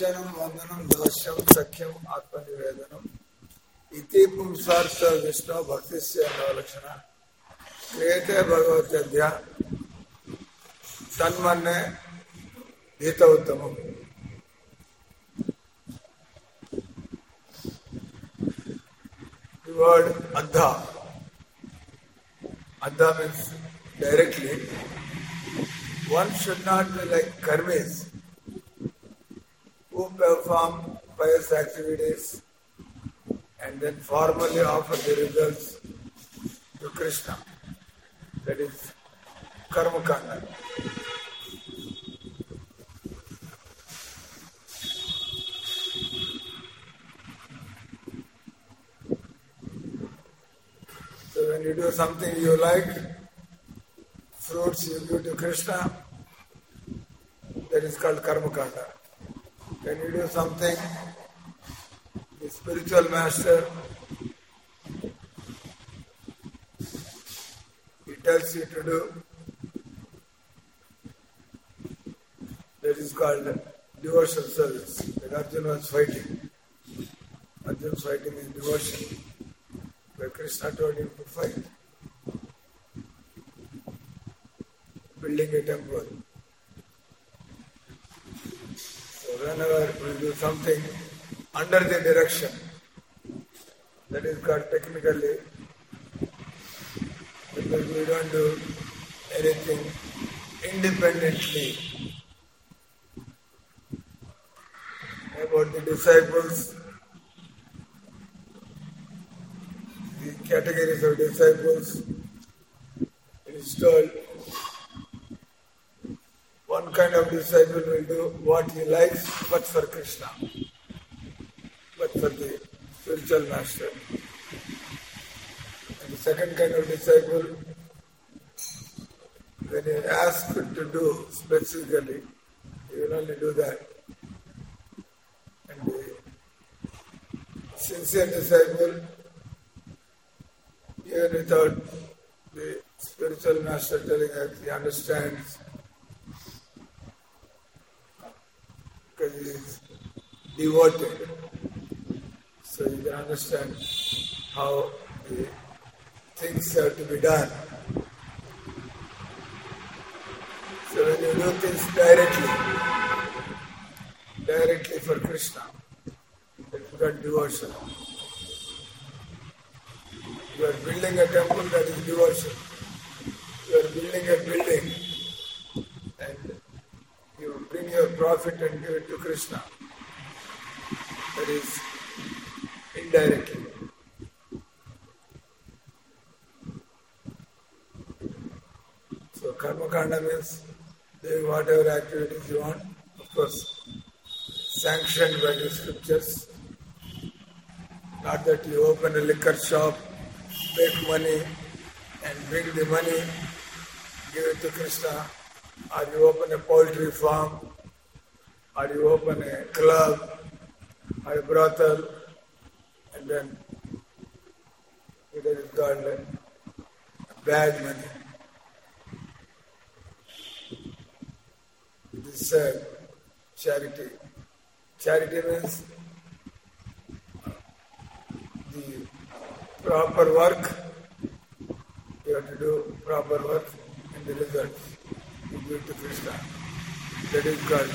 Darshanam Vandanam Dasyam Sakyam Atmanivedanam Iti Pumsartha Vishnu Bhaktisya Navalakshana Kriyate Bhagavatyadhya Tanmanne Hita Uttamam. The word Adha. Adha means directly. One should not be like karmis who perform pious activities and then formally offer the results to Krishna. That is karma kanda. So when you do something you like, fruits you give to Krishna, that is called karma kanda. When you do something, the spiritual master, he tells you to do, that is called devotional service. Like Arjuna was fighting. Arjuna's fighting is devotion. But Krishna told him to fight. Building a temple. So whenever we do something under the direction, that is called technically, because we don't do anything independently. About the disciples, the categories of disciples, it is told one kind of disciple will do what he likes but for Krishna, but for the spiritual master. And the second kind of disciple, when he is asked to do specifically, he will only do that. And the sincere disciple, even without the spiritual master telling us, he understands because he is devoted. So you can understand how the things have to be done. So when you do things directly for Krishna, it is called devotion. You are building a temple, that is devotion. You are building a building and you bring your profit and give it to Krishna. That is indirectly. So karma kanda means doing whatever activities you want, of course, sanctioned by the scriptures. Not that you open a liquor shop, make money and bring the money, give it to Krishna, or you open a poultry farm, or you open a club, or a brothel, and then it is called bad money. This is charity. Charity means the proper work, you have to do proper work and the results you give to Krishna. That is called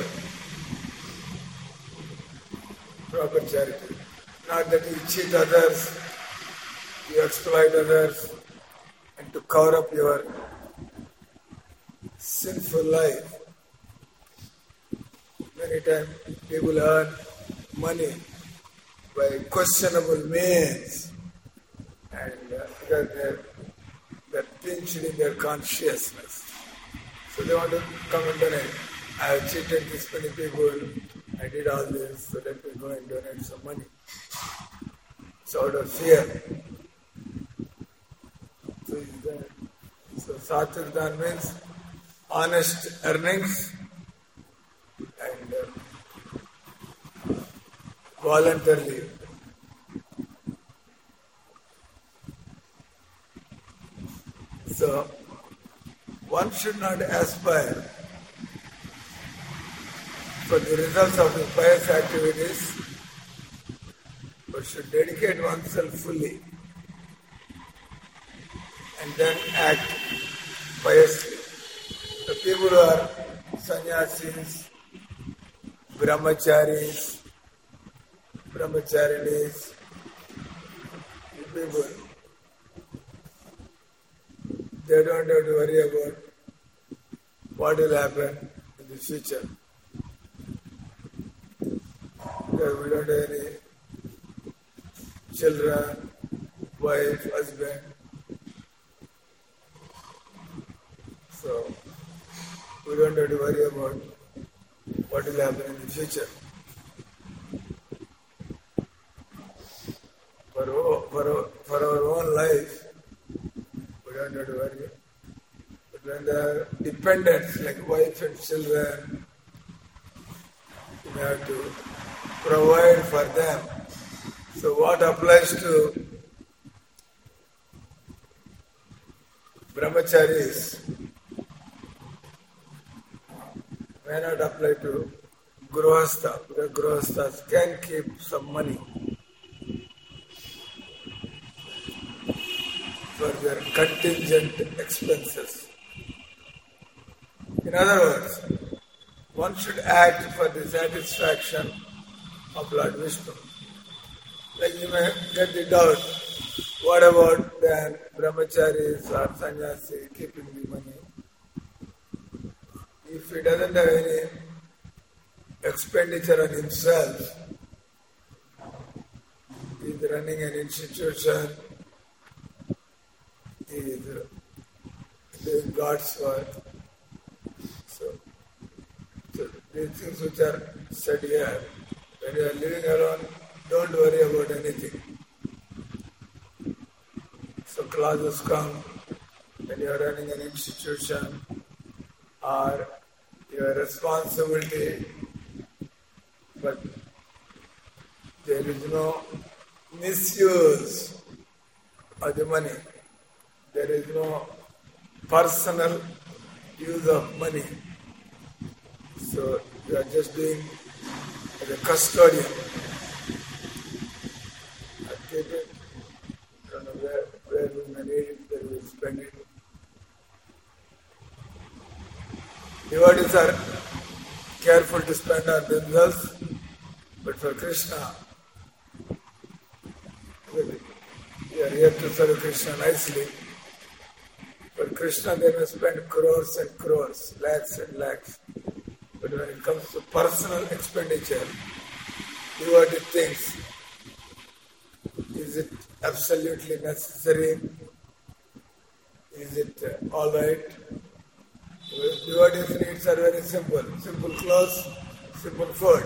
proper charity. Not that you cheat others, you exploit others, and to cover up your sinful life. Many times people earn money by questionable means and because they're pinched in their consciousness. So they want to come and donate. I have cheated this many people, I did all this, so let me go and donate some money. So out of fear. So Sattvic Dan means honest earnings and voluntarily. So one should not aspire for the results of the pious activities, but should dedicate oneself fully and then act piously. The people who are sannyasis, brahmacharinis, people, they don't have to worry about what will happen in the future. Because we don't have any children, wife, husband. So, we don't have to worry about what will happen in the future. For our own life, we don't have to worry. But when there are dependents like wife and children, we have to provide for them. So what applies to brahmacharis may not apply to grihastha, because grihasthas can keep some money for their contingent expenses. In other words, one should act for the satisfaction of Lord Vishnu. Like you may get the doubt, what about then brahmacharis or sannyasi keeping the money? If he doesn't have any expenditure on himself, he is running an institution, he is doing God's work. So these things which are said here, when you are living alone, don't worry about anything. So classes come when you are running an institution or your responsibility, but there is no misuse of the money. There is no personal use of money. So you are just doing as a custodian. Keep it. I don't know where we may need it, where we will spend it. Devotees are careful to spend on themselves, but for Krishna, we are here to serve Krishna nicely. For Krishna, they may spend crores and crores, lakhs and lakhs. But when it comes to personal expenditure, devotee thinks, is it absolutely necessary? Is it all right? Devotees' needs are very simple. Simple clothes, simple food.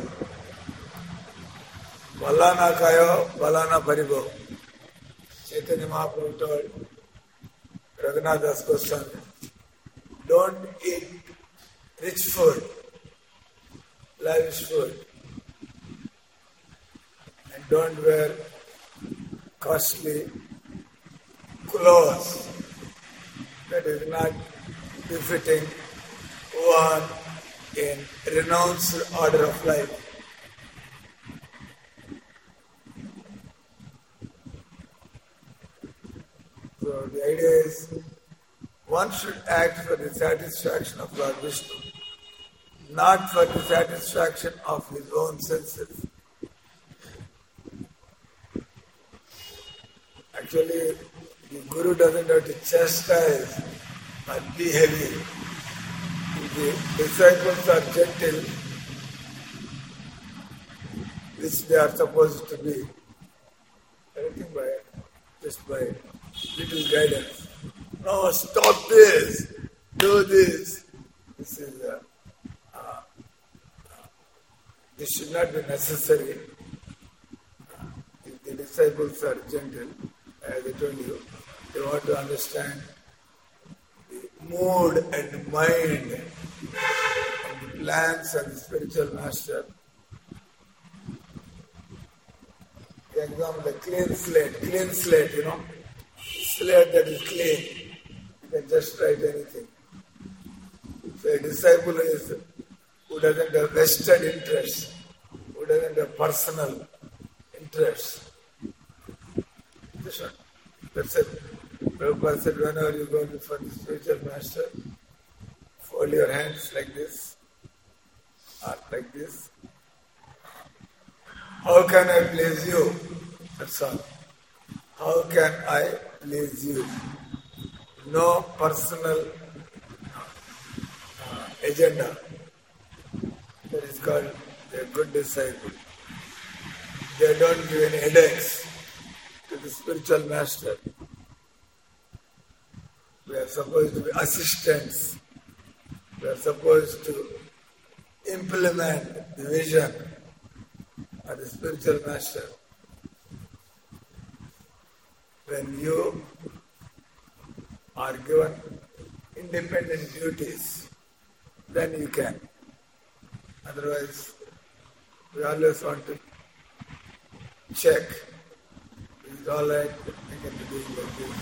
Balana kayo, balana paribo. Chaitanya Mahaprabhu told Raghunath Das Goswami, don't eat rich food, lavish food, and don't wear costly clothes. That is not befitting one in renounced order of life. So the idea is, one should act for the satisfaction of Lord Vishnu, not for the satisfaction of his own senses. Actually, the Guru doesn't have to chastise or be heavy. If the disciples are gentle, which they are supposed to be, everything just by little guidance. No, stop this, do this. This should not be necessary. If the disciples are gentle, as I told you, they want to understand the mood and mind and the plans of the spiritual master. For example, the clean slate, slate that is clean, you can just write anything. So a disciple is who doesn't have vested interest, who doesn't have personal interest. That's it. Prabhupada said, whenever you go before the spiritual master, fold your hands like this, or like this. How can I please you? That's all. How can I please you? No personal agenda. That is called a good disciple. They don't give any headaches to the spiritual master. We are supposed to be assistants. We are supposed to implement the vision of the spiritual master. When you are given independent duties, then you can. Otherwise, we always want to check. Is it all right? I can be doing like this.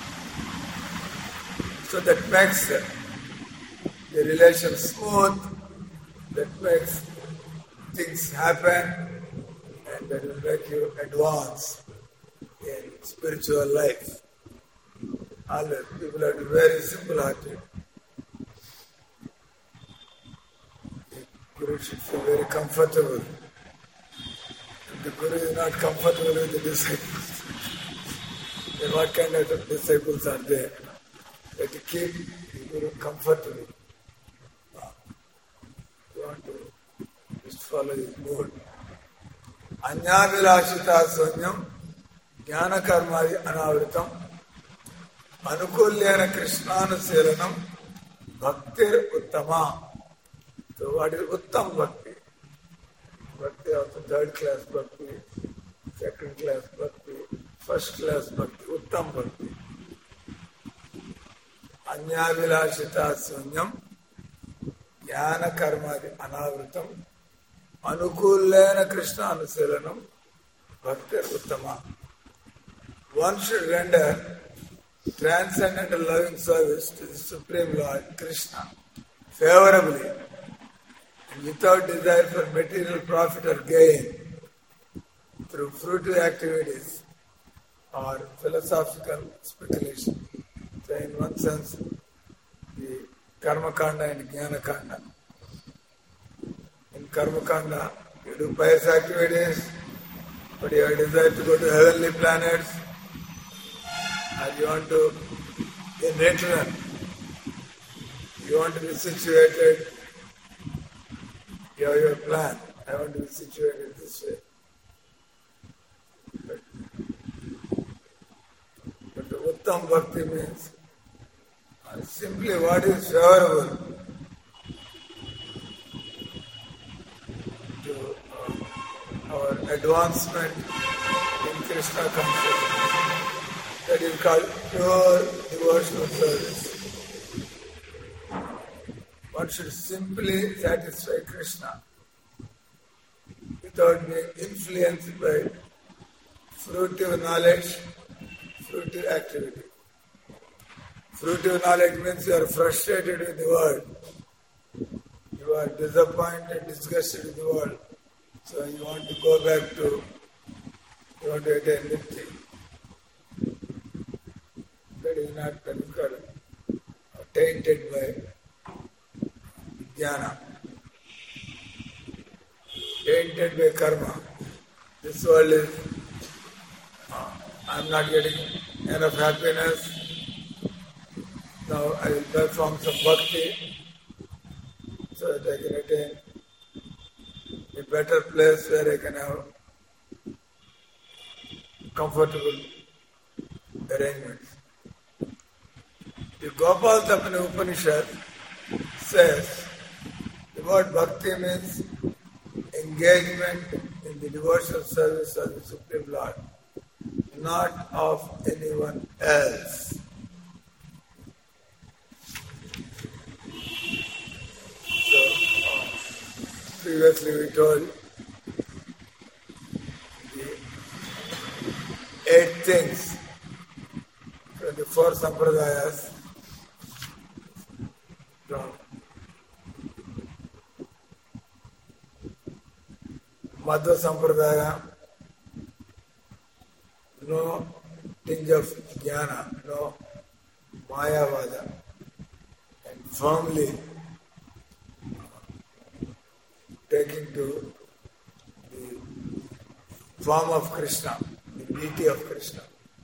So that makes the relation smooth, that makes things happen, and that will make you advance in spiritual life. Always, people are very simple-hearted. The Guru should feel very comfortable. If the Guru is not comfortable with the disciples, then what kind of disciples are there? That to keep the Guru comfortable. You want to just follow his mood. Anyavilashita swanyam jnana karmadi anavritam anukulyena krishnanuselanam bhaktir uttama. So what is uttam bhakti? Bhakti of the third class bhakti, second class bhakti, first class bhakti, uttam bhakti. Anyavilashita swanyam jnana karmadi anavritam anukulyena krishnanuselanam bhaktir uttama. One should render transcendental loving service to the Supreme Lord Krishna favorably and without desire for material profit or gain through fruitive activities or philosophical speculation. So in one sense, the Karma Kanda and Jnana Kanda. In Karma Kanda, you do pious activities, but you have desire to go to heavenly planets, and you want to, in return, you want to be situated, you have your plan, I want to be situated this way. But the Uttam Bhakti means simply what is favorable to our advancement in Krishna consciousness. That is called pure devotional service. One should simply satisfy Krishna without being influenced by fruitive knowledge, fruitive activity. Fruitive knowledge means you are frustrated with the world. You are disappointed, disgusted with the world. So you want to go back to, you want to attain Nitya. That is not called tainted by jnana, tainted by karma. This world is, I am not getting enough happiness. Now I will perform some bhakti so that I can attain a better place where I can have comfortable arrangements. The Gopal Tapani Upanishad says the word bhakti means engagement in the devotional service of the Supreme Lord, not of anyone else. So, previously we told the 8 things from the 4 sampradayas. Madhva Sampradaya, no tinge of jnana, no Mayavada, and firmly taking to the form of Krishna, the deity of Krishna.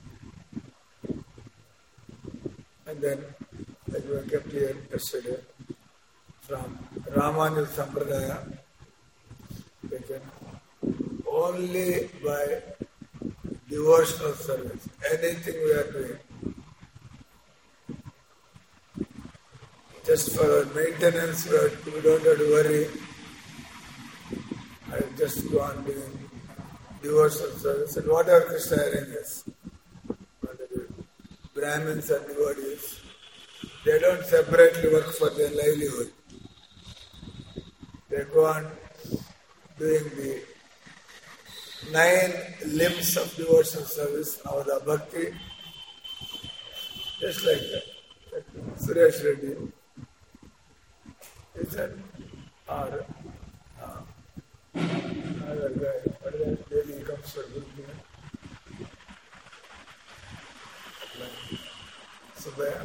And then, like we kept here yesterday, from Ramanuja Sampradaya, taken only by devotional service. Anything we are doing, just for our maintenance, we don't have to worry. I just go on doing devotional service and whatever Krishna arranges. Brahmins and devotees, they don't separately work for their livelihood. They go on doing the 9 limbs of devotional service, Navada Bhakti, just like that. Like Suresh Reddy, he said, or another guy, but then daily he comes for Bhakti. Subhaya,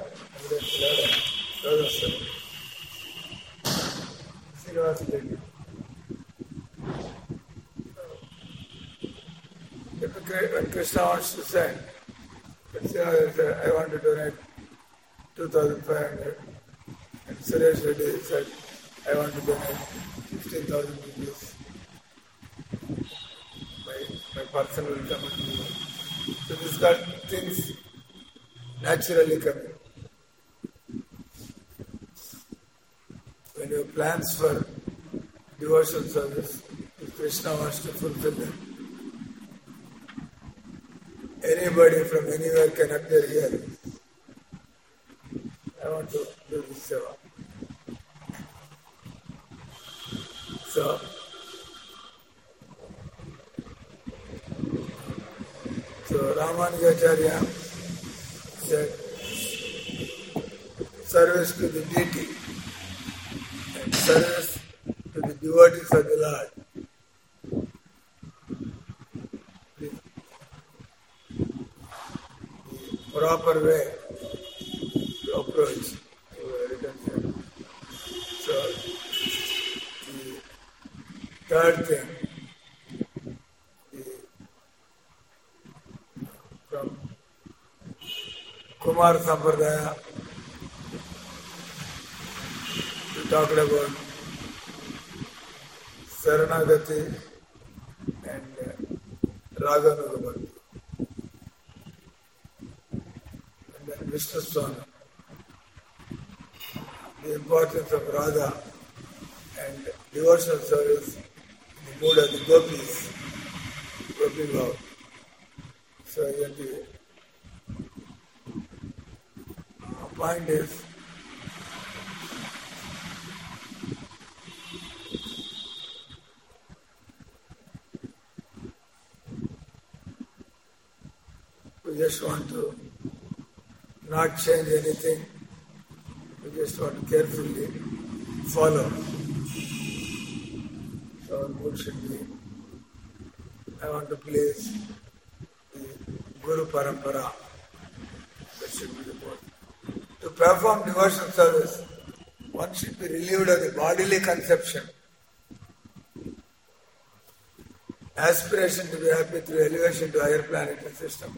Srinivas Reddy. When Krishna wants to send, I want to donate 2,500. And Suresh Reddy said, I want to donate 16,000 rupees. My person will come and do it. So this got things naturally coming. When you have plans for devotional service, if Krishna wants to fulfill them, anybody from anywhere can appear here. I want to do this seva. So Ramanujacharya said, service to the deity and service to the devotees of the Lord. The proper way to approach. So, the third thing, from Kumar Sampradaya, we talked about Saranagati and Raganuga Bhakti. And then Vishnu Swami, the importance of Radha and devotional service in the mood of the gopis, Gopi Bhav. So the point is, we just want to not change anything. We just want to carefully follow. So our mood should be, I want to please the Guru Parampara. That should be the point. To perform devotional service, one should be relieved of the bodily conception. Aspiration to be happy through elevation to higher planetary system.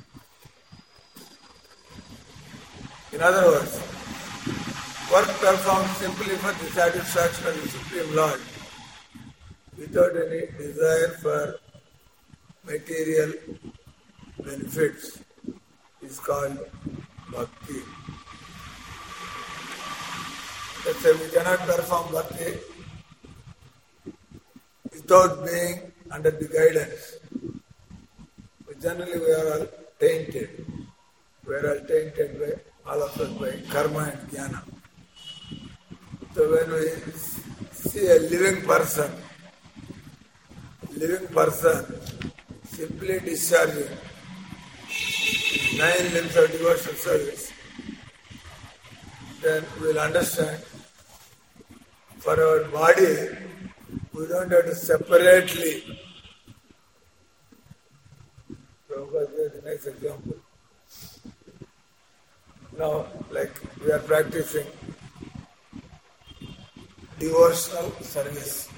In other words, work performed simply for the satisfaction of the Supreme Lord, without any desire for material benefits, is called bhakti. Let's say we cannot perform bhakti without being under the guidance. Generally we are all tainted. We are all tainted by all of us by karma and jnana. So when we see a living person simply discharging 9 limbs of devotional service, then we will understand for our body We don't have to separately. Prabhupada gave a nice example. Now, like we are practicing devotional service.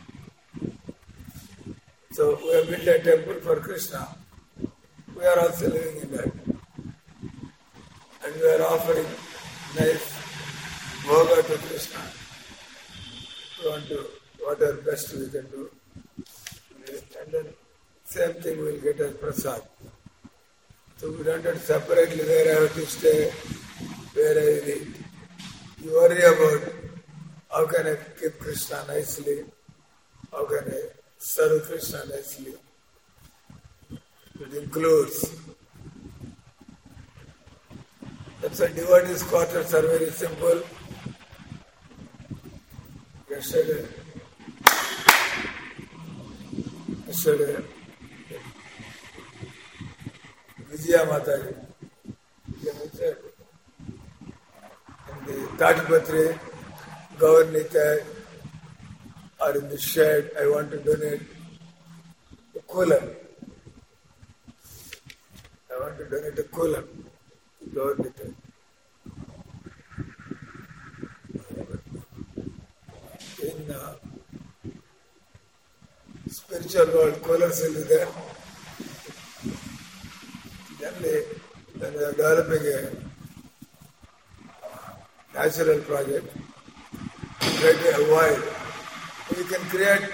So we have built a temple for Krishna. We are also living in that. And we are offering nice bhoga to Krishna. We want to, whatever best we can do. And then same thing we will get as prasad. So we don't have to separately where I have to stay, where I will eat. You worry about how can I keep Krishna nicely, how can I serve Krishna nicely. It includes. That's why devotees' quarters are very simple. Yesterday, Vijaya Mataji, said, in the Tatipatri, Gavarnika, or in the shed, I want to donate a cooler. I want to donate a cooler to Gavarnika. In spiritual world, coolers will be there. Then we are developing a natural project. Try to avoid. We can create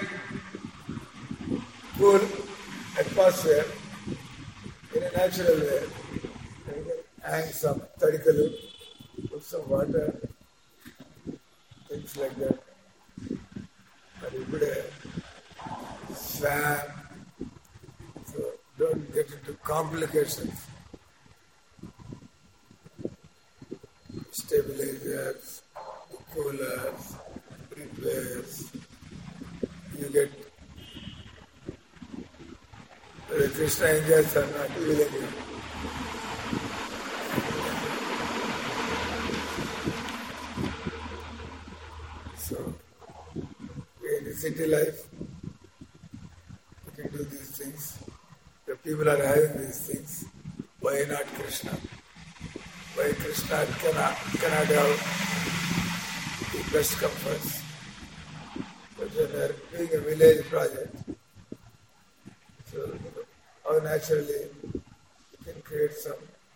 cool atmosphere in a natural way. We can hang some tadikalu, put some water, things like that. And we put a fan. So don't get into complications. Stabilizers, coolers, repairs. You get whether Krishna enjoys or not, you will enjoy. So, in the city life, you can do these things. The people are having these things. Why not Krishna? Why Krishna cannot have the best comforts? But when we are doing a village project, so how naturally you can create some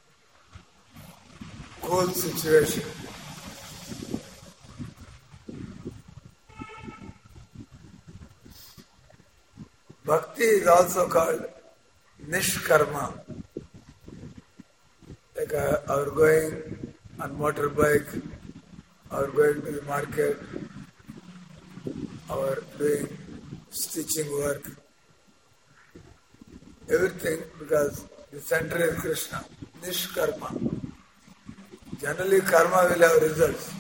cool situation. Bhakti is also called Nishkarma. Like our going on motorbike, or going to the market, or doing stitching work. Everything because the center is Krishna. Nishkarma. Generally karma will have results.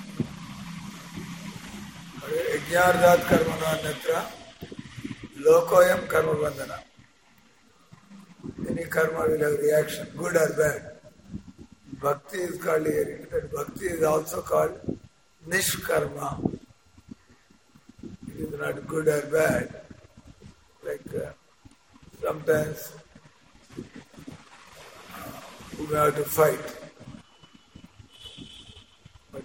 Yajnardat karmana natra lokoyam karma bandhana. Any karma will have reaction, good or bad. Bhakti is called here. That bhakti is also called nishkarma. It is not good or bad. Like sometimes we have to fight. But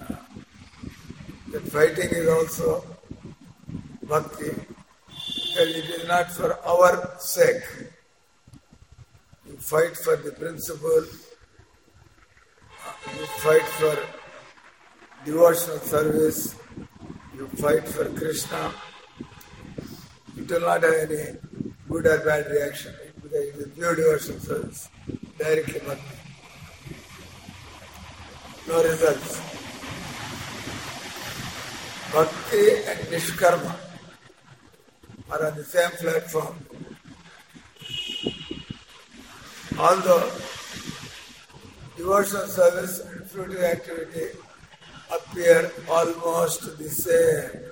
that fighting is also bhakti. Because it is not for our sake. You fight for the principle. You fight for devotional service, you fight for Krishna, it will not have any good or bad reaction because it is pure devotional service, directly bhakti. No results. Bhakti and Nishkarma are on the same platform. Although devotional service and fruitive activity appear almost the same.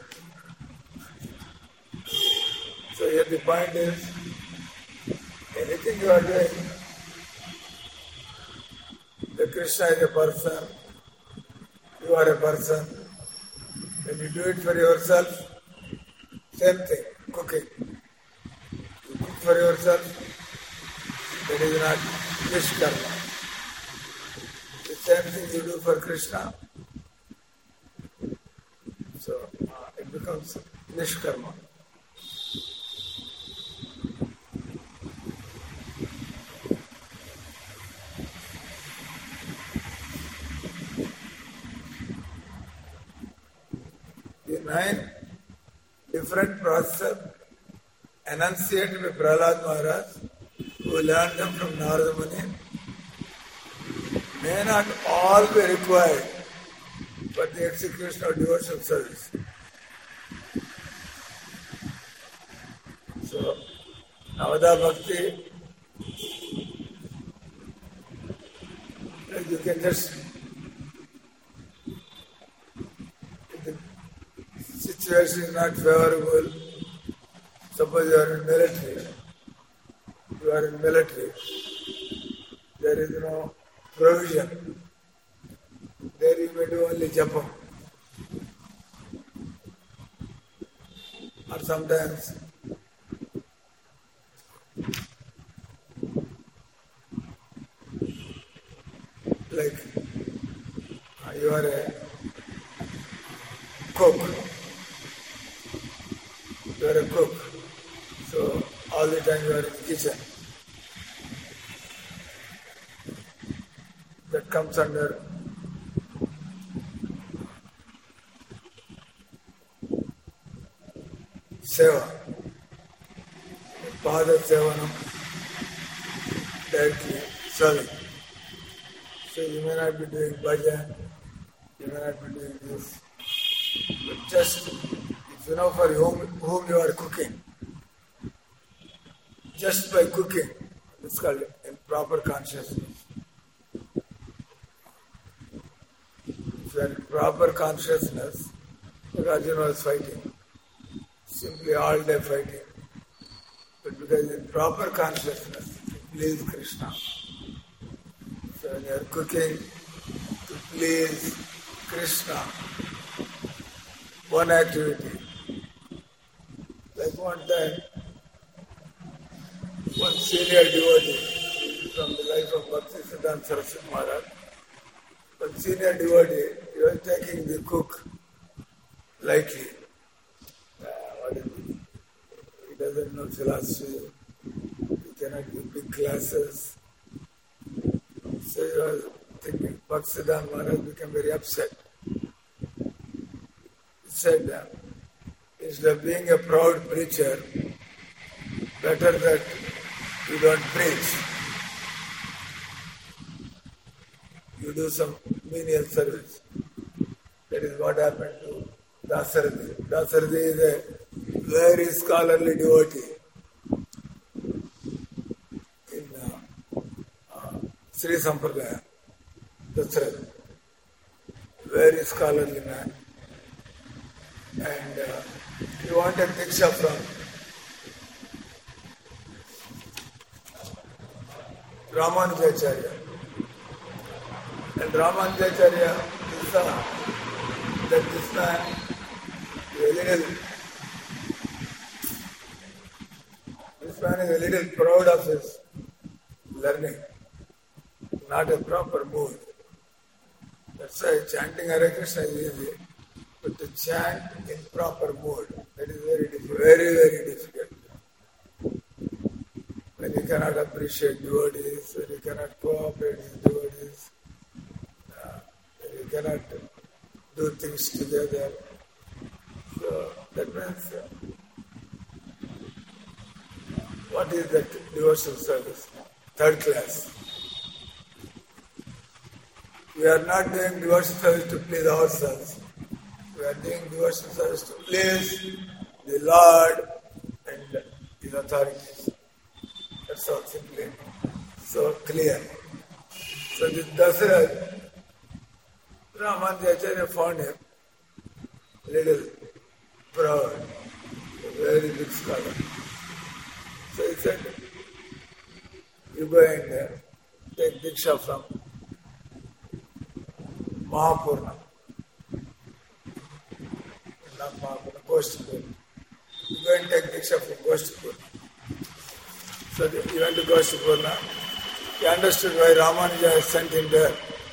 So here the point is, anything you are doing, the Krishna is a person, you are a person. When you do it for yourself, Same thing, cooking. You cook for yourself, that is not nishkarma. The same thing you do for Krishna, so it becomes nishkarma. The 9 different processes enunciated by Prahlad Maharaj, who learned them from Narada Muni, may not all be required for the execution of devotional service. So, Navada Bhakti, you can just, if the situation is not favorable, suppose you are in military, there is no provision, there you may do only japam. Or sometimes like you are a cook, so all the time you are in the kitchen. That comes under seva, pada sevanam, directly serving. So you may not be doing bhajan, you may not be doing this, but just if you know for whom you are cooking, just by cooking, it's called improper consciousness. If you are in proper consciousness, like Arjuna was fighting, simply all day fighting, but because in proper consciousness, to please Krishna. So when you are cooking to please Krishna, one activity. Like one time, one senior devotee from the life of Bhaktisiddhanta Saraswati Maharaj, one senior devotee, he was taking the cook lightly. He doesn't know philosophy, he cannot give big classes. So he was thinking, Bhaktisiddhanta Maharaj became very upset. He said that instead of being a proud preacher, better that you don't preach. You do some menial service. That is what happened to Dasarathi. Dasarathi is a very scholarly devotee in Sri Sampradaya. Dasarathi. Very scholarly man. And he wanted Diksha from Ramanujacharya. And Ramanujacharya saw that this man is a little proud of his learning, not a proper mood. That's why chanting Hare Krishna is easy, but to chant in proper mood, that is very difficult, very, very difficult. When you cannot appreciate devotees, when you cannot cooperate with devotees, when you cannot do things together. So that means, what is that devotional service? Third class. We are not doing devotional service to please ourselves. We are doing devotional service to please the Lord and His authorities. That's all simply so clear. So this Dasarath, Ramanujacharya found him little proud, a very big scholar. So he said, you go and take Diksha from Mahapurna. Not Mahapurna, Goshtapurna. You go and take Diksha from Goshtipurna. So he went to Goshtipurna. He understood why Ramanuja had sent him there.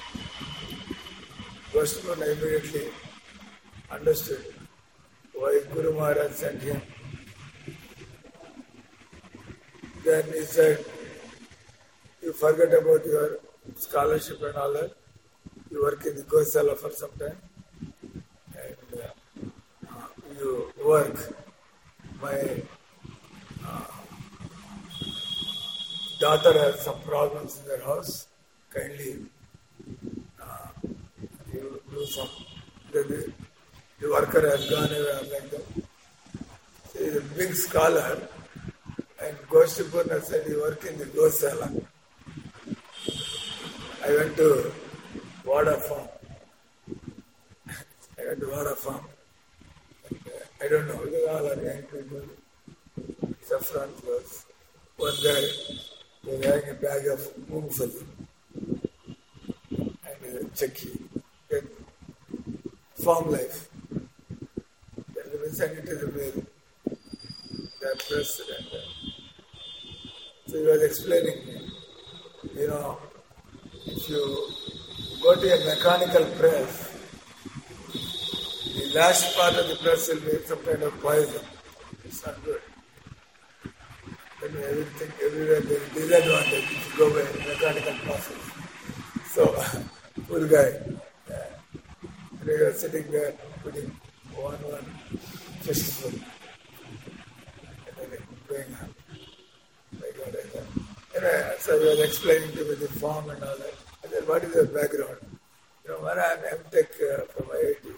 Goshtipurna immediately understood why Guru Maharaj sent him. Then he said, you forget about your scholarship and all that. You work in the Gosala for some time. And you work. My daughter has some problems in their house. Kindly you do some. The worker has gone away like that. So he is a big scholar. And Goshtipurna said he worked in the Gosala. I went to Vada farm. I don't know, they all are young people. Saffron clothes. One guy was having a bag of moongfali and a chakki. Farm life. Then we sent it to the mail. That president. So he was explaining me, if you go to a mechanical press, the last part of the press will be some kind of poison. It's not good. Then everywhere there is disadvantage if you go by a mechanical process. So, poor guy. And he was sitting there putting one fistful. And then going on. So he was explaining to me the form and all that. I said, what is your background? When I am M.Tech from IIT.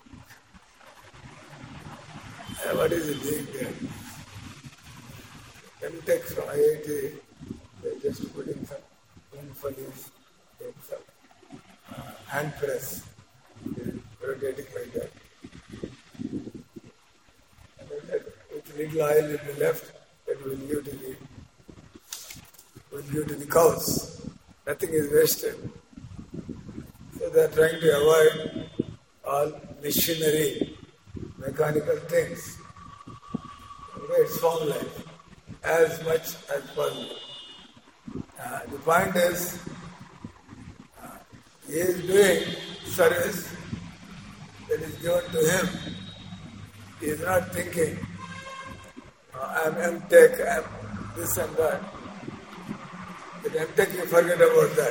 What is he doing there? M.Tech from IIT, they're just putting some moongfalis, some hand press, rotating like that. And then with little oil will be left, that will give to the cows. Nothing is wasted. So they are trying to avoid all machinery, mechanical things. It's farm life as much as possible. The point is, he is doing service that is given to him. He is not thinking, I am M.Tech, I am this and that. With M.Tech, you forget about that.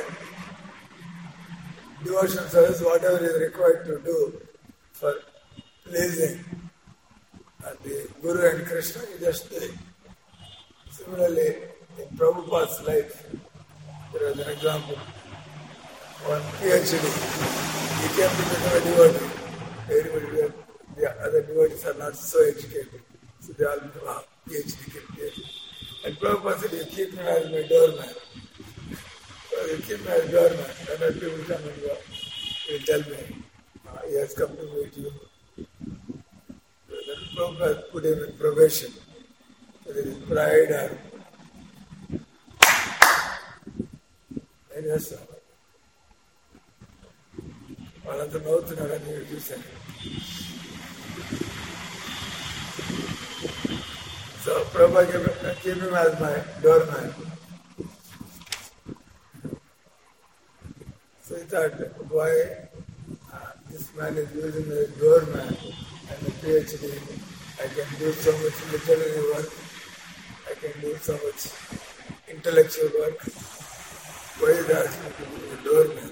Devotion service, whatever is required to do for pleasing the Guru and Krishna, you just do it. Similarly, in Prabhupada's life, there was an example. One PhD, he came to become a devotee. The other devotees are not so educated. So they all become PhD. And Prabhupada said, you keep me as my doorman. So you keep me as doorman. When people come and go, he will tell me, he has come to meet you. So then Prabhupada put him in probation. So there is pride or వాళ్ళంతా నవ్వుతున్నారని మీరు చూశాను. So Prabhupada keep him as my doorman. So he thought, why this man is using a doorman and a PhD? I can do so much literary work. I can do so much intellectual work. Why is he asking me to be a doorman?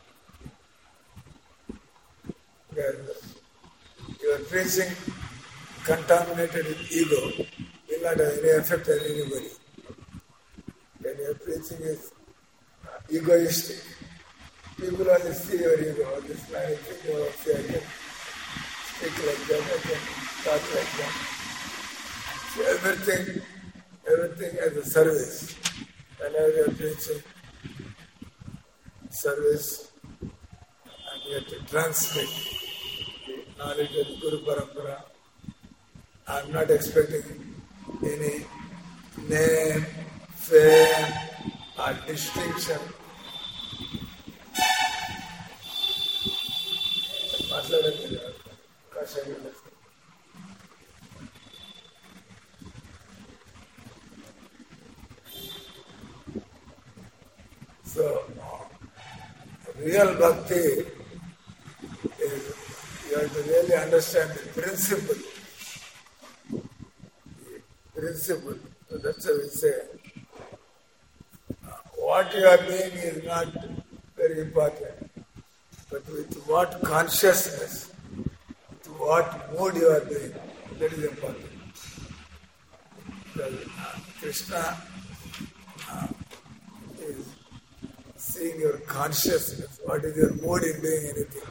Your preaching contaminated with ego will not have any effect on anybody. When your preaching is egoistic, people only see your ego. This man is thinking of, say, I can speak like that, I can talk like that. So everything as a service. Whenever you are preaching service, and you have to transmit the knowledge of the Guru Parampara. I am not expecting any name, fame, or distinction. real bhakti is you have to really understand the principle. Principle. So that's how we say. What you are doing is not very important, but with what consciousness, with what mood you are doing, that is important. Because Krishna is seeing your consciousness, what is your mood in doing anything.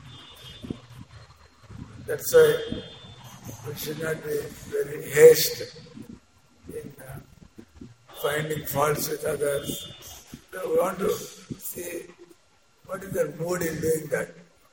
That's why we should not be very hasty in finding faults with others. So we want to see what is their mood in doing that.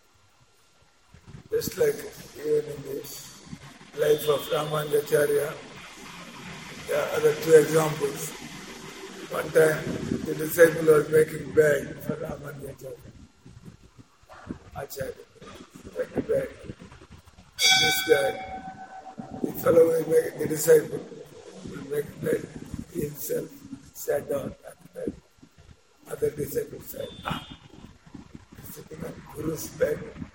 Just like even in the life of Ramanujacharya, there are other two examples. One time the disciple was making bed for Ramanujacharya. Acharya, making bed. This guy, the fellow will make the disciple, will make bed. He himself sat down at the bed. Other disciples said, sitting on Guru's bed,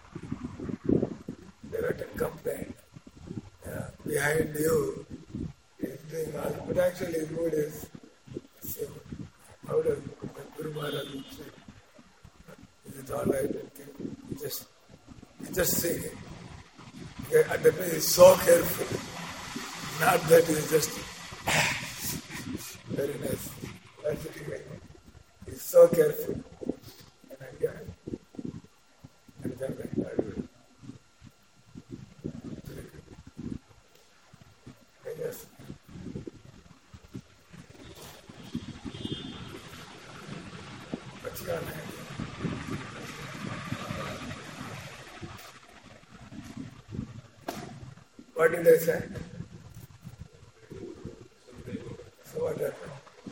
they were to complain. Behind you, he's doing all, but actually his mood is saying, how does Guru Maharaj say? Is it all right? He's just singing. At the time he's so careful. Not that he's just very nice. That's it. He's so careful. And again, yes. What's your name? What did I say? So what happened?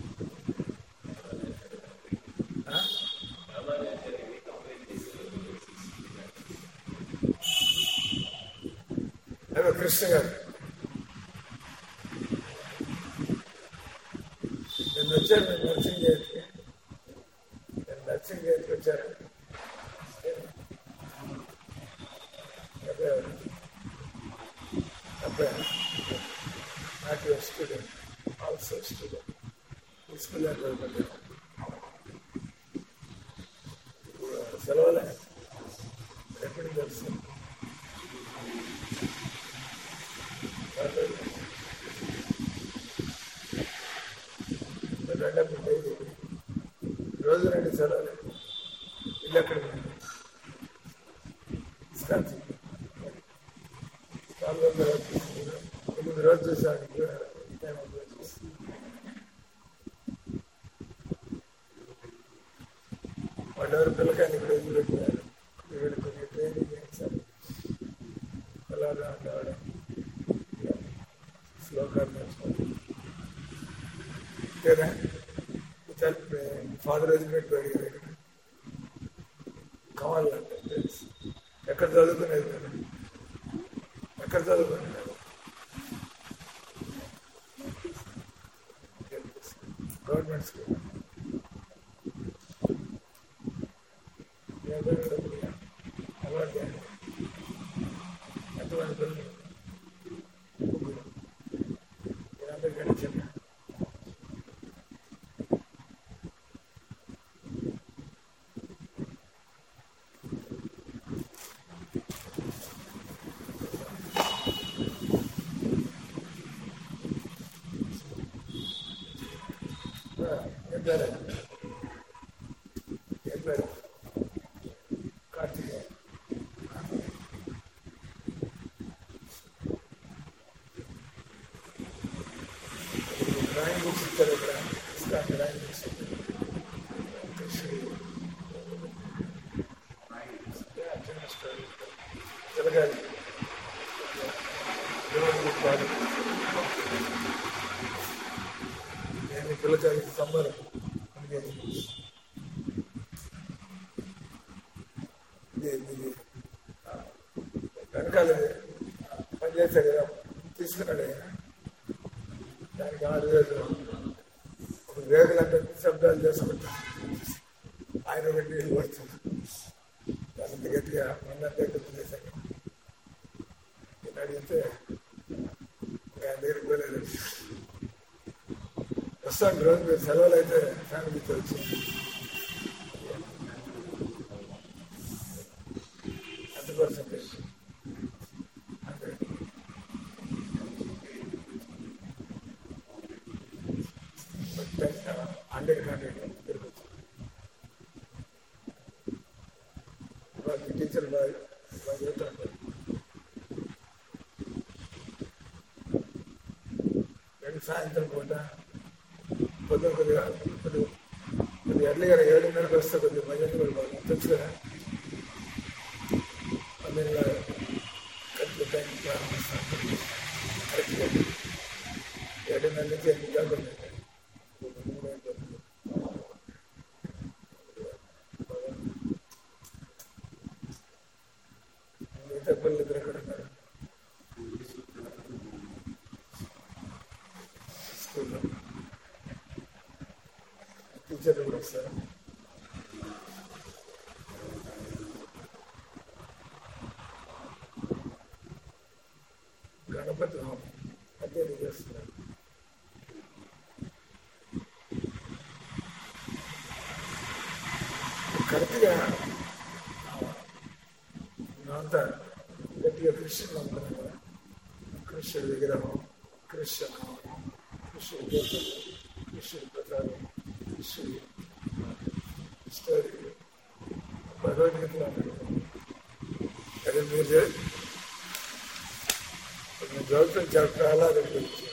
Hello, Krishna. నేను వచ్చాను nursing గేట్కి. నేను nursing గేట్కి వచ్చాను. Not your student, also student. School and సెలవులే ఎప్పుడు తెలుసు రోజు రెండు సెలవులే ఇల్లు ఎక్కడ రోజు చూసాను వాళ్ళెవరు పిల్లకాయని ఇక్కడ వదిలిపెట్టినారు. వీళ్ళు కొన్ని ట్రైనింగ్ చేయించారు. అలాగా ఉండేవాడు శ్లోకాలు నేర్చుకోవాలి. అంతేనా ఫాదర్ వదిలిపెట్టి అడిగారు కావాలంటే తెలుసు. ఎక్కడ చదువుకునేది కదా, ఎక్కడ చదువుకునేది గవర్నమెంట్ స్కూల్. ఎంతమంది పిల్లలు? అందరికంటే చిన్న కార్తీకేయ. డ్రాయింగ్ బుక్స్ ఇస్తారు ఇక్కడ, ఇస్తాను డ్రాయింగ్ బుక్స్. తెలగాలి నేను పిల్లకాయలు సంబరం వెనకాల పనిచేశాడు కదా, తీసుకున్నాడు ఆయన. దానికి 6,000 ఒక రేగులంటే శబ్దాలు చేసుకుంటాడు. ఆయన ఒక నీళ్ళు పడుతుంది. గట్టిగా మనంతా గుర్తుచేశాను. నేను అడిగితే ఆయన దగ్గరికి పోలేదు. వస్తాను రోజు మీరు సెలవులు అయితే ఫ్యామిలీతో వచ్చి 100% అంటే 100 తిరుగుతుంది. వాళ్ళకి టీచర్ బాగా చెబుతాడు. సాయంత్రం పూట కొద్దిగా ఎర్లీగా 7:30 వస్తే కొద్దిగా భజన కూడా బాగా తెలుసు కదా. అందులో కరెక్ట్ టైం ప్రారంభిస్తాను. కరెక్ట్గా 7:30 నుంచి 8 దాకా మిగతా పిల్లలు ఇద్దరు ఎక్కడ ఉన్నారు స్కూల్లో. టీచర్లు కూడా వస్తారు. గణపతి హోమం అధ్యయనం చేస్తున్నారు. కరెక్ట్గా మేమంతా గట్టిగా కృష్ణుడు నమ్ముతున్నాం కదా. కృష్ణుడి విగ్రహం, కృష్ణుడి గీతలు, కృష్ణుడి ప్రసాదం, కృష్ణుడి స్టోరీ, భగవద్గీతలో అదే మీరు చదువుతున్న చాలా ప్రహ్లాదుడి గురించి.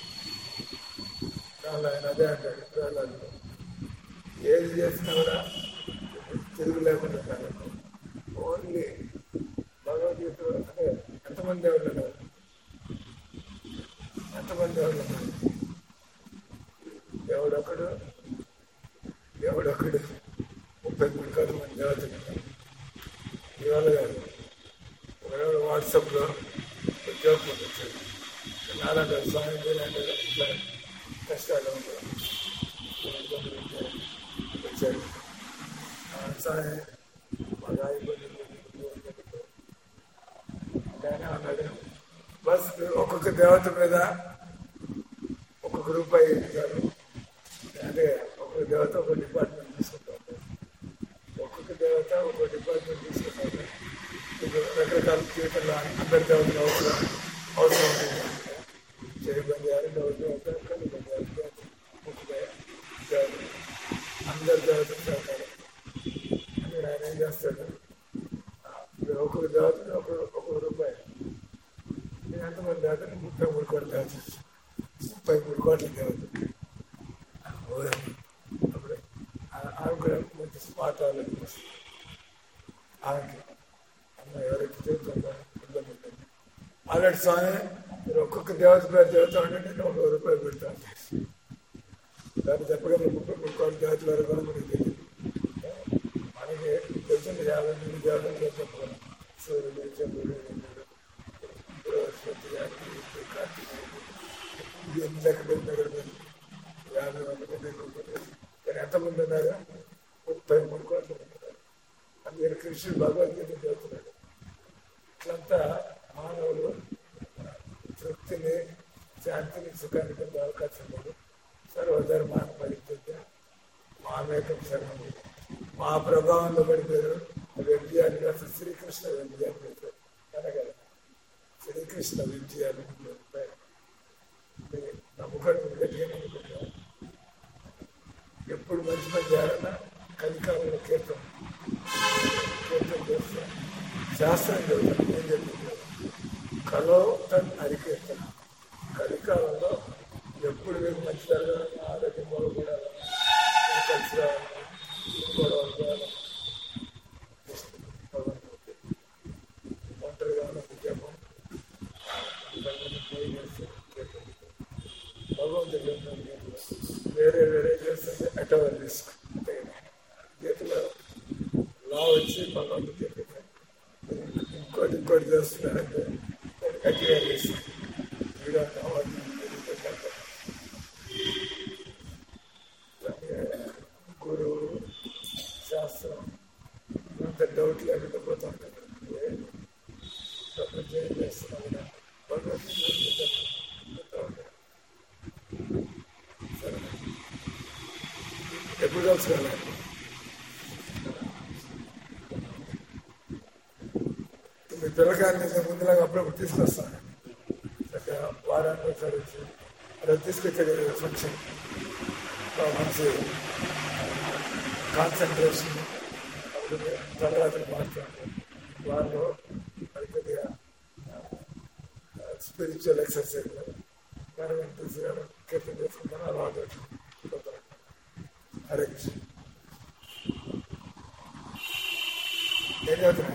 ఆయన అదే అంటాడు ప్రహ్లాదుడు, ఏది చేసినా కూడా తిరుగు లేకుండా కాదు. ఓన్లీ భగవద్గీతలో అంటే ఎంతమంది దేవుళ్ళు ఉన్నారు, ఎంతమంది దేవుళ్ళు ఉన్నారు? దేవుడొకడు 33 మంది దేవతలు ఉన్నారు. ఇవాళ కాదు, ఒకవేళ వాట్సాప్లో ఉద్యోగం వచ్చాడు నాలుగు స్వామి ఇట్లా కష్టాలు ఉంటాయి వచ్చాడు స్వామి బాగా ఇబ్బంది ఆయన అన్నాడు, బస్ ఒక్కొక్క దేవత మీద ఒక్కొక్క రూపాయి ఇస్తారు. అంటే ఒక్కొక్క దేవత ఒక డిపార్ట్మెంట్ తీసుకుంటా ఉంటారు. ఒక్కొక్క దేవత ఒక్కొక్క డిపార్ట్మెంట్ తీసుకుంటా ఉంటారు. రకరకాల జీవితంలో అందరి దేవతలు అవసరం ఉంటుంది. చెవి బంద్ చేయాలి, డౌట్ అవుతారు, కళ్ళు బంద్ చేయాలి, ముక్కు దేవత అందరి దేవతలు సహకారం. అని ఆయన ఏం చేస్తాడు, ఒక్కొక్క దేవతలు ఒక్కొక్క రూపాయి. నేను ఎంతమంది దేవతలు 33 కోట్ల దేవతలు, 33 కోట్ల దేవతలు. అప్పుడు ఆమె కూడా మంచి స్మార్ట్ అవ్వాలని వస్తుంది. ఆమెకి అన్న ఎవరైతే చెబుతుందో ఇబ్బంది ఉంటుంది. అలాంటి స్వామి మీరు ఒక్కొక్క దేవత పేరు చెబుతా ఉంటే నేను 1 రూపాయి పెడతాను. దాన్ని చెప్పగలను 33 కోట్ల దేవతల వరకు కూడా మనకి తెలియదు. మనకి తెలిసిన 52 దేవతలు చెప్పగలం. సూర్యుడు, చంద్రుడు, ఇంద్రుడు, బృహస్పతి, అగ్ని, కార్తీకుడు, ఎన్ని లెక్క పెట్టిన 50 కానీ ఎంతమంది ఉన్నారు? 33 కోట్లు ఉన్నారు. అందుకని కృష్ణుడు భగవద్గీత చెబుతున్నాడు. ఇట్లంతా మానవులు తృప్తిని, శాంతిని, సుఖాన్ని పొందే అవకాశం లేదు. సర్వధర్మాన్ని పరిత్యజ్య మామేకం శరణం. మా ప్రభావంలో పడిపోయారు వ్యక్తియాన్ని కాస్త శ్రీకృష్ణ వ్యక్తియాన్ని పెట్టారు అనగలరు. శ్రీకృష్ణ విద్యాన్ని నమ్ముకొని గట్టిగా నమ్ముకుంటారు. ఎప్పుడు మంచి పని చేయాలన్నా కలికాలంలో కీర్తన చేస్తాం, శాస్త్రం చదువుతాం. ఏం చెప్తున్నారు? కలో తన్ హరికీర్తన. కలికాలంలో ఎప్పుడు మీకు మంచి జరగాలని, ఆరోగ్యం బాగుపడాలని, కలిసి రావాలని, గొడవలు కావాలని, ఒంటరిగా ఉన్న ఉద్యమం భగవంతుడు వేరే చేస్తుంటే అటవర్ రిస్క్. గీతలో లా వచ్చి భగవంతుడు చెప్పారు, ఇంకోటి చేస్తున్నారంటే గట్టిగా రిస్క్. వీడియో కావాలి గురువు శాస్త్రం అంత డౌట్ లేకుండా పోతూ ఉంటారు. ఎప్పుడు కలుసుకోవాలి? మీ పిల్లకాయని ముందులాగా అప్పుడప్పుడు తీసుకొస్తాను. వారానికి ఒకసారి వచ్చి అలా తీసుకొచ్చే ఫంక్షన్ మంచి కాన్సన్ట్రేషన్ తలరాత్రి మాట్లాడుతాను. వాళ్ళు కొద్దిగా స్పిరిచువల్ ఎక్సర్సైజ్ కీర్తన చేసుకుంటాను. అలవాటు అరేంజ్ ఏం చదువుతున్నా?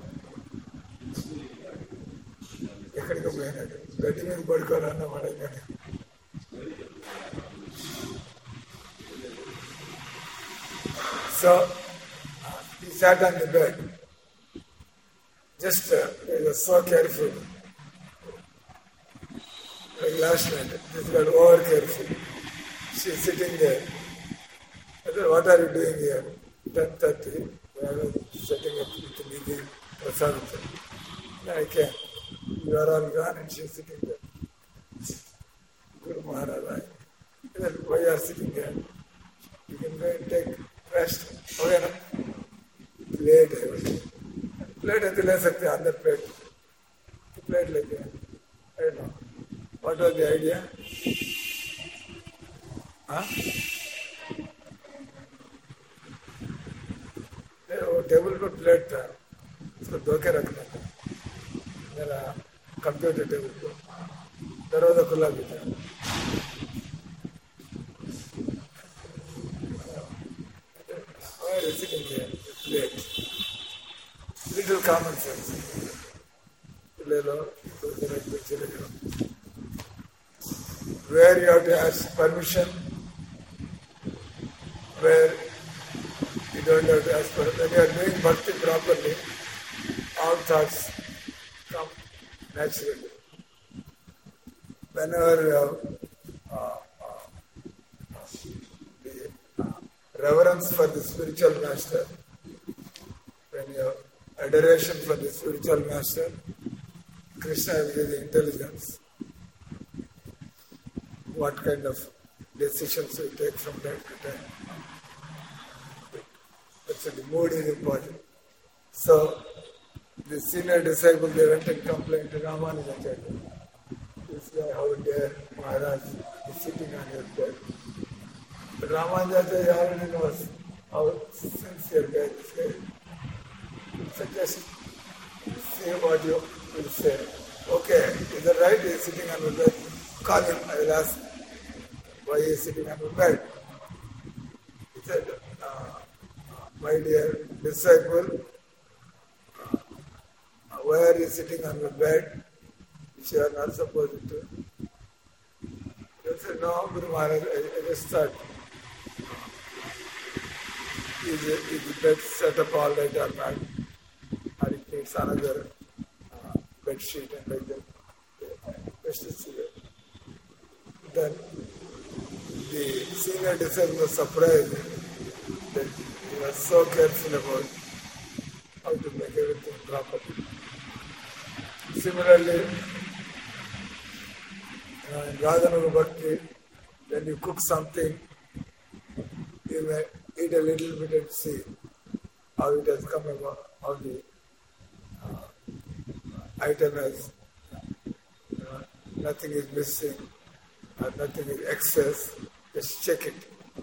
ఎక్కడికి పోయినాడు? గడ్డి మీద పడుకోవాలన్నమాట. కానీ so he sat on the bed. Just he was so careful. Like last night, this got over careful. She's sitting there. I said, what are you doing here? 10:30. I was setting up with Nidhi Prasad. I came. You are all gone and she is sitting there. Guru Maharaj. He said, why you are sitting there? You can go and take rest. Okay, no? Plate. Plate है तो ले सकते हैं अंदर plate. Plate लेके. I don't know. What was the idea? हाँ? वो table पर प्लेट था, उसको धो के रखना था. मेरा कंप्यूटर टेबल को दरवाजा खुला भी था. Sitting here, plate. Little common sense. ले लो, तो चले जाओ. Where you have to ask permission, where you don't have to ask permission. When you are doing bhakti properly, all thoughts come naturally. Whenever you have reverence for the spiritual master, when you have adoration for the spiritual master, Krishna will give the intelligence. What kind of decisions we take from time to time. That's the mood is important. So, the senior disciple, they went and complained to Ramanujacharya. This guy, how dare Maharaj is sitting on your bed. But Ramanujacharya already knows how sincere guy this guy is. So just see what you will say. Okay, is that right? He is sitting on the bed. Call him. I will ask why he is sitting on the bed. He said, my dear disciple, why are you sitting on the bed which you are not supposed to? He said, no, Guru Maharaj, I just thought, is the bed set up all right or not? Or it needs another bed sheet and like that. Just to see it. Then the senior disciple was surprised that he was so careful about how to make everything properly. Similarly, in Radhanuga Bhakti, when you cook something, you may eat a little bit and see how it has come about, how the item has, nothing is missing, or nothing is excess, just check it.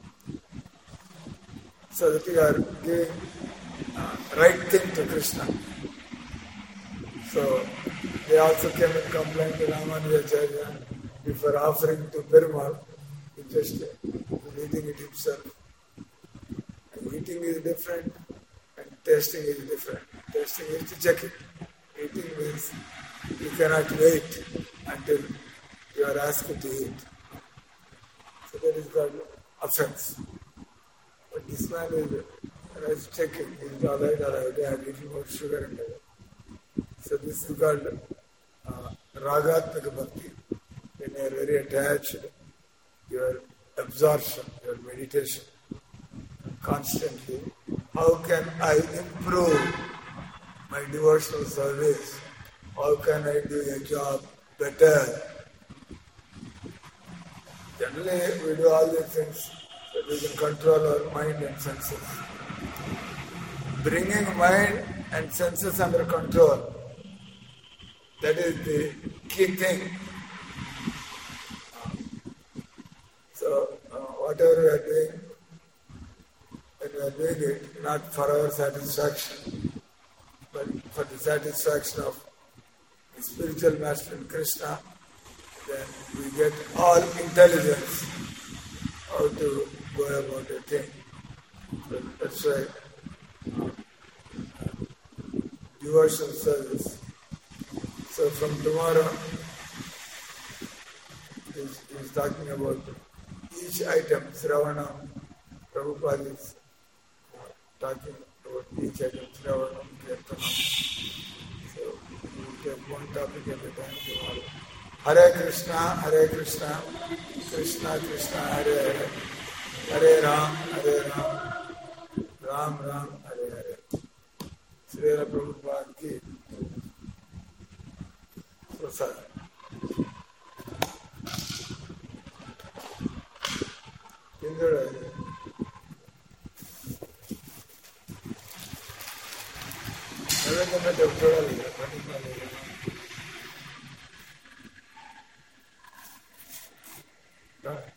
So that you are giving right thing to Krishna. So they also came and complained to Ramanujacharya before offering to Perumal, he just eating it himself. And eating is different and tasting is different. Tasting is to check it. Eating means you cannot wait until you are asked to eat. So that is called offense. But this man is checking, is all right, or I have a little more sugar and that. So this is called Ragatmaka Bhakti. When you are very attached, your absorption, your meditation, constantly, how can I improve my devotional service how can I do a job better? Generally, we do all these things so we can control our mind and senses. Bringing mind and senses under control, that is the key thing. So, whatever we are doing, when we are doing it, not for our satisfaction, but for the satisfaction of the spiritual master Krishna, then we get all intelligence how to go about a thing. So that's why devotional service. So from tomorrow, he's talking about each item. Sravanam, Prabhupada is talking about each item. Sravanam, Kirtanam. So we will take one topic at a time tomorrow. Hare Krishna, Krishna Krishna, Hare Hare, Hare Ram, Ram Ram, Hare Hare. Srila Prabhupada ki prasad. Kindra hai.